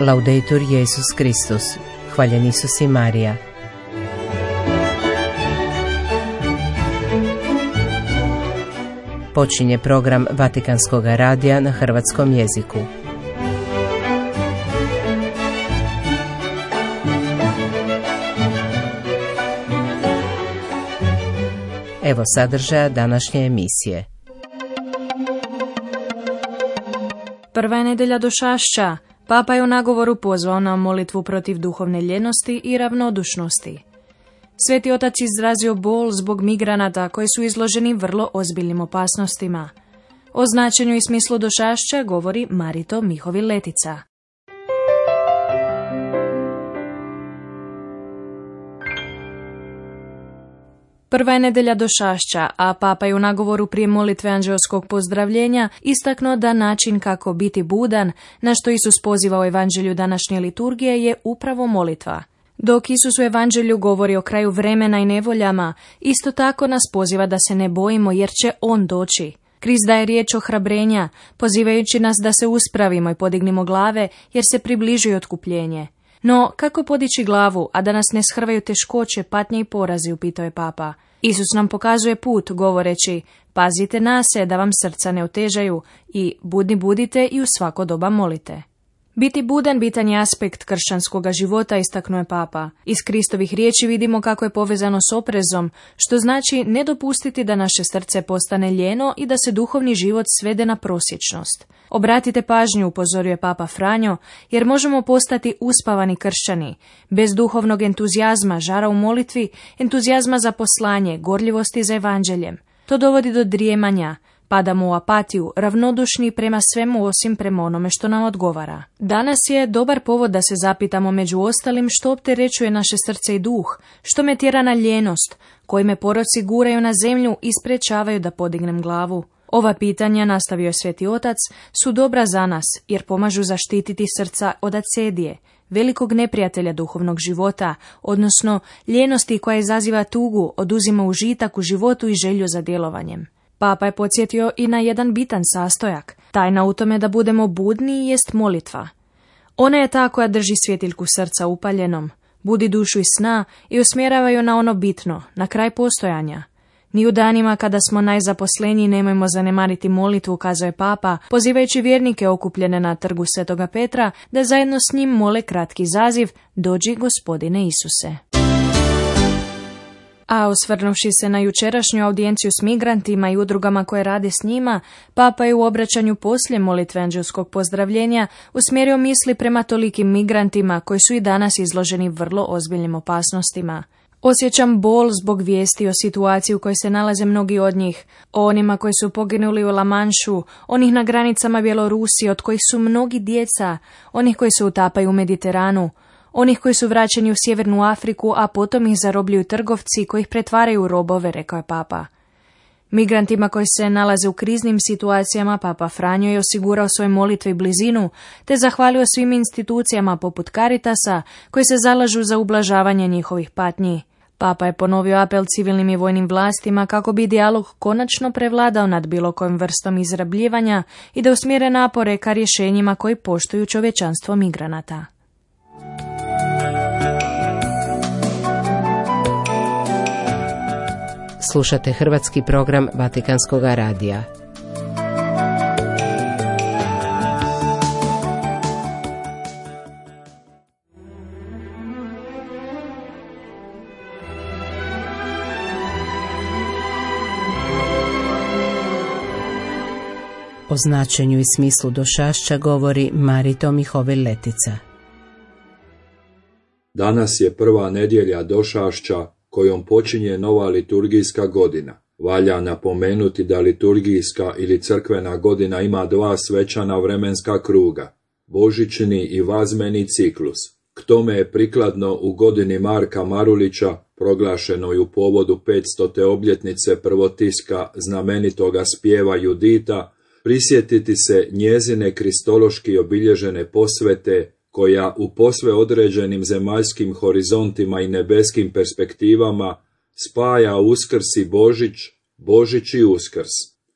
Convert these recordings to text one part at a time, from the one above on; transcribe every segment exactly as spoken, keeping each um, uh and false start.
Laudetur Jesus Kristus. Hvaljen Isus i Marija. Počinje program Vatikanskog radija na hrvatskom jeziku. Evo sadržaja današnje emisije. Prva je nedjelja došašća. Papa je u nagovoru pozvao na molitvu protiv duhovne ljenosti i ravnodušnosti. Sveti otac izrazio bol zbog migranata koji su izloženi vrlo ozbiljnim opasnostima. O značenju i smislu došašća govori Marito Mihovil-Letica. Prva je nedjelja došašća, a Papa je u nagovoru prije molitve anđeoskog pozdravljenja istaknuo da način kako biti budan, na što Isus poziva u evanđelju današnje liturgije, je upravo molitva. Dok Isus u evanđelju govori o kraju vremena i nevoljama, isto tako nas poziva da se ne bojimo jer će On doći. Krist daje riječ ohrabrenja, pozivajući nas da se uspravimo i podignimo glave jer se približuje otkupljenje. No, kako podići glavu, a da nas ne shrvaju teškoće, patnje i porazi, upitao je Papa. Isus nam pokazuje put, govoreći, pazite na se da vam srca ne otežaju i budni budite i u svako doba molite. Biti budan bitan je aspekt kršćanskog života, istaknuo je Papa. Iz Kristovih riječi vidimo kako je povezano s oprezom, što znači ne dopustiti da naše srce postane lijeno i da se duhovni život svede na prosječnost. Obratite pažnju, upozorio je Papa Franjo, jer možemo postati uspavani kršćani, bez duhovnog entuzijazma, žara u molitvi, entuzijazma za poslanje, gorljivosti za evanđeljem. To dovodi do drijemanja, padamo u apatiju, ravnodušni prema svemu osim prema onome što nam odgovara. Danas je dobar povod da se zapitamo među ostalim što opterećuje naše srce i duh, što me tjera na ljenost, koji me poroci guraju na zemlju i sprečavaju da podignem glavu. Ova pitanja, nastavio je Sveti Otac, su dobra za nas jer pomažu zaštititi srca od acedije, velikog neprijatelja duhovnog života, odnosno ljenosti koja izaziva tugu, oduzima užitak u životu i želju za djelovanjem. Papa je podsjetio i na jedan bitan sastojak. Tajna u tome da budemo budni jest molitva. Ona je ta koja drži svjetiljku srca upaljenom, budi dušu iz sna i usmjeravaju na ono bitno, na kraj postojanja. Ni u danima kada smo najzaposleniji nemojmo zanemariti molitvu, kazao je Papa, pozivajući vjernike okupljene na trgu Svetoga Petra da zajedno s njim mole kratki zaziv Dođi, Gospodine Isuse. A osvrnuvši se na jučerašnju audijenciju s migrantima i udrugama koje rade s njima, Papa je u obraćanju poslije molitve anđelskog pozdravljenja usmjerio misli prema tolikim migrantima koji su i danas izloženi vrlo ozbiljnim opasnostima. Osjećam bol zbog vijesti o situaciji u kojoj se nalaze mnogi od njih, o onima koji su poginuli u La Manšu, onih na granicama Bjelorusije, od kojih su mnogi djeca, onih koji se utapaju u Mediteranu, onih koji su vraćeni u Sjevernu Afriku, a potom ih zarobljuju trgovci koji ih pretvaraju u robove, rekao je Papa. Migrantima koji se nalaze u kriznim situacijama Papa Franjo je osigurao svoje molitve i blizinu, te zahvalio svim institucijama poput Caritasa koji se zalažu za ublažavanje njihovih patnji. Papa je ponovio apel civilnim i vojnim vlastima kako bi dijalog konačno prevladao nad bilo kojom vrstom izrabljivanja i da usmjere napore ka rješenjima koji poštuju čovječanstvo migranata. Slušate hrvatski program Vatikanskog radija. O značenju i smislu došašća govori Marito Mihovil-Letica. Danas je prva nedjelja došašća kojom počinje nova liturgijska godina. Valja napomenuti da liturgijska ili crkvena godina ima dva svečana vremenska kruga, božićni i vazmeni ciklus. K tome je prikladno u godini Marka Marulića, proglašenoj u povodu petstote obljetnice prvotiska znamenitoga spjeva Judita, prisjetiti se njezine kristološki obilježene posvete, koja u posve određenim zemaljskim horizontima i nebeskim perspektivama spaja Uskrs i Božić, Božić i Uskrs.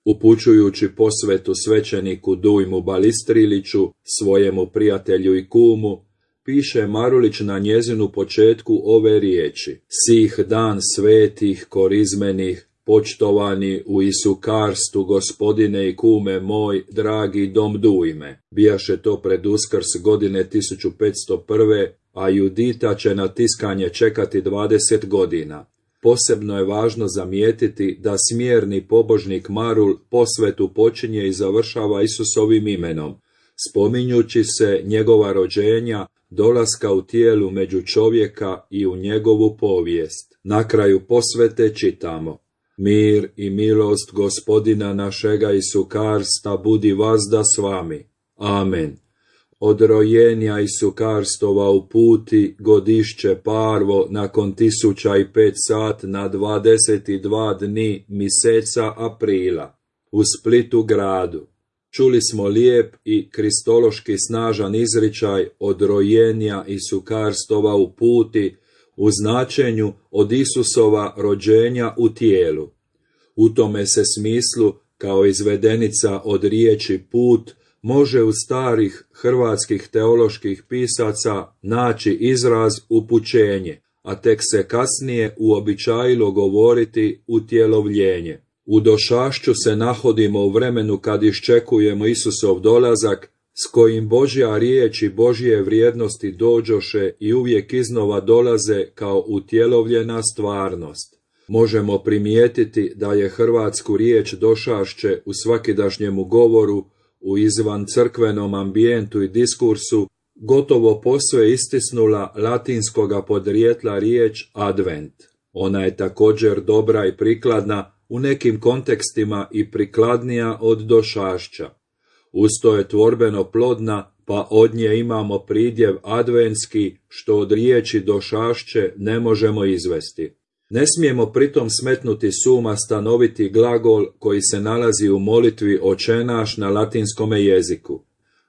Upućujući posvetu svećeniku Dujmu Balistriliću, svojemu prijatelju i kumu, piše Marulić na njezinu početku ove riječi: Sih dan svetih korizmenih, počtovani u Isukarstu, gospodine i kume moj, dragi dom Dujme. Bijaše to pred Uskrs godine tisuću petsto prve, a Judita će na tiskanje čekati dvadeset godina. Posebno je važno zamijetiti da smjerni pobožnik Marul posvetu počinje i završava Isusovim imenom, spominjući se njegova rođenja, dolaska u tijelu među čovjeka i u njegovu povijest. Na kraju posvete čitamo: Mir i milost gospodina našega Isukarsta budi vazda s vami. Amen. Od rojenja Isukarstova u puti godišće parvo nakon tisuća i pet sat na dvadeset dva dni miseca aprila u Splitu gradu. Čuli smo lijep i kristološki snažan izričaj od rojenja Isukarstova u puti u značenju od Isusova rođenja u tijelu. U tome se smislu, kao izvedenica od riječi put, može u starih hrvatskih teoloških pisaca naći izraz upućenje, a tek se kasnije uobičajilo govoriti utjelovljenje. U došašću se nahodimo u vremenu kad iščekujemo Isusov dolazak, s kojim Božja riječ i Božje vrijednosti dođoše i uvijek iznova dolaze kao utjelovljena stvarnost. Možemo primijetiti da je hrvatsku riječ došašće u svakidašnjemu govoru, u izvan crkvenom ambijentu i diskursu, gotovo posve istisnula latinskoga podrijetla riječ advent. Ona je također dobra i prikladna, u nekim kontekstima i prikladnija od došašća. Usto je tvorbeno plodna, pa od nje imamo pridjev adventski, što od riječi došašće ne možemo izvesti. Ne smijemo pritom smetnuti suma stanoviti glagol koji se nalazi u molitvi Oče naš na latinskome jeziku.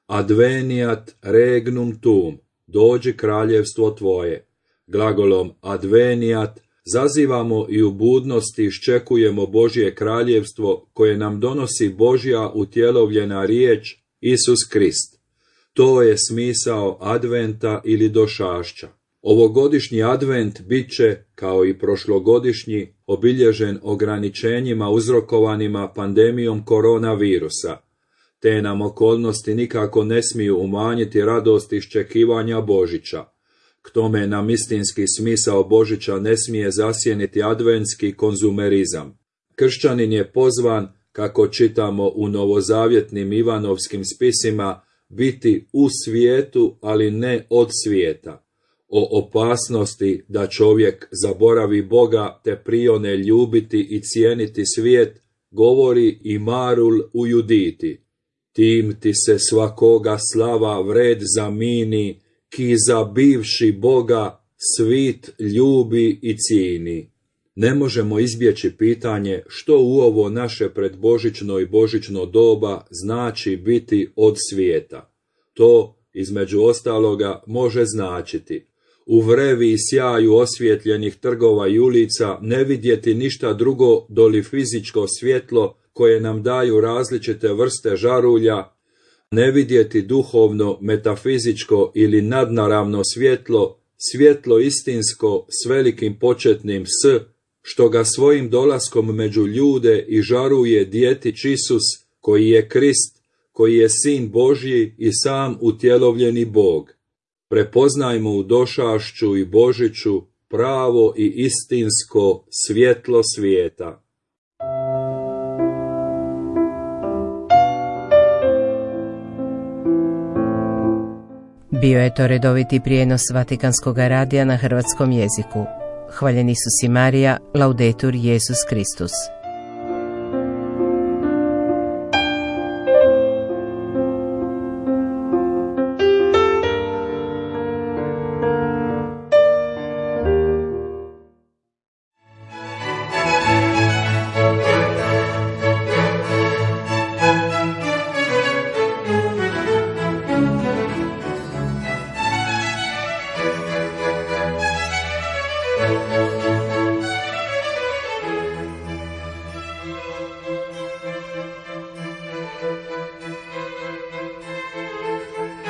Adveniat regnum tuum, dođi kraljevstvo tvoje. Glagolom adveniat zazivamo i u budnosti iščekujemo Božje kraljevstvo koje nam donosi Božja utjelovljena riječ Isus Krist. To je smisao adventa ili došašća. Ovogodišnji advent bit će, kao i prošlogodišnji, obilježen ograničenjima uzrokovanima pandemijom koronavirusa. Te nam okolnosti nikako ne smiju umanjiti radost iščekivanja Božića. K tome nam istinski smisao Božića ne smije zasjeniti adventski konzumerizam. Kršćanin je pozvan, kako čitamo u novozavjetnim Ivanovskim spisima, biti u svijetu, ali ne od svijeta. O opasnosti da čovjek zaboravi Boga te prione ljubiti i cijeniti svijet, govori i Marul u Juditi. Tim ti se svakoga slava vred zamini, ki zabivši Boga svit ljubi i cijeni. Ne možemo izbjeći pitanje što u ovo naše predbožićno i božićno doba znači biti od svijeta. To, između ostaloga, može značiti u vrevi i sjaju osvjetljenih trgova i ulica ne vidjeti ništa drugo doli fizičko svjetlo koje nam daju različite vrste žarulja, ne vidjeti duhovno, metafizičko ili nadnaravno svjetlo, svjetlo istinsko s velikim početnim S, što ga svojim dolaskom među ljude i žaruje djetić Isus, koji je Krist, koji je Sin Božji i sam utjelovljeni Bog. Prepoznajmo u došašću i Božiću pravo i istinsko svjetlo svijeta. Bio je to redoviti prijenos Vatikanskog radija na hrvatskom jeziku. Hvaljen Isus i Marija, laudetur Jesus Kristus.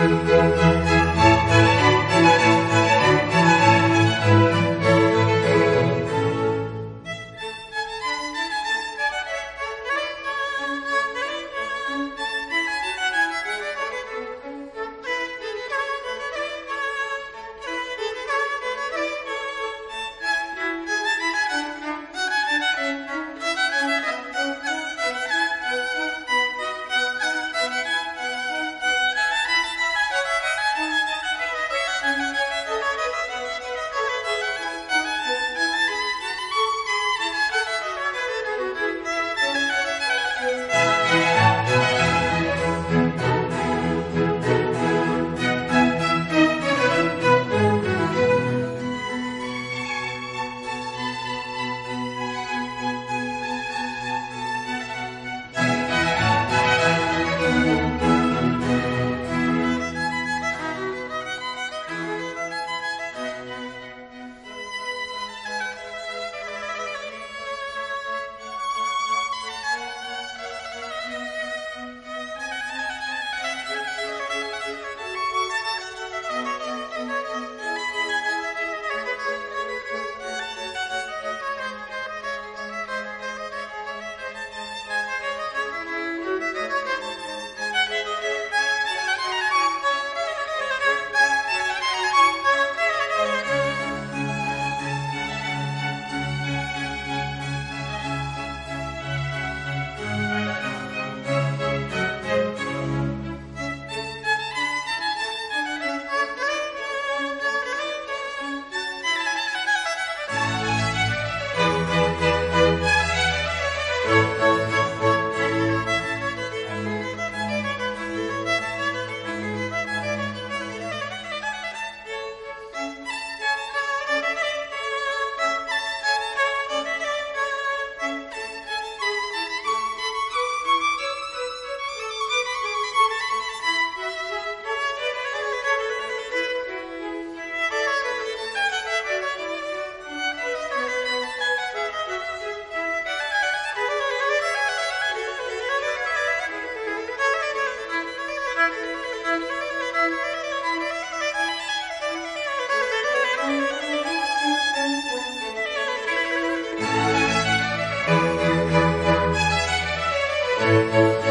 Thank you.